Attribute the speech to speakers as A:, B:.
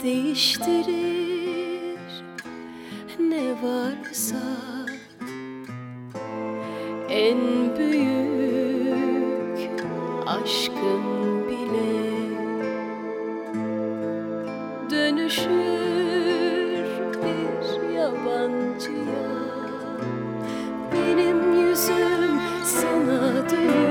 A: değiştirir ne varsa. En büyük aşkın bile dönüşür bir yabancıya. Benim yüzüm sana dönür.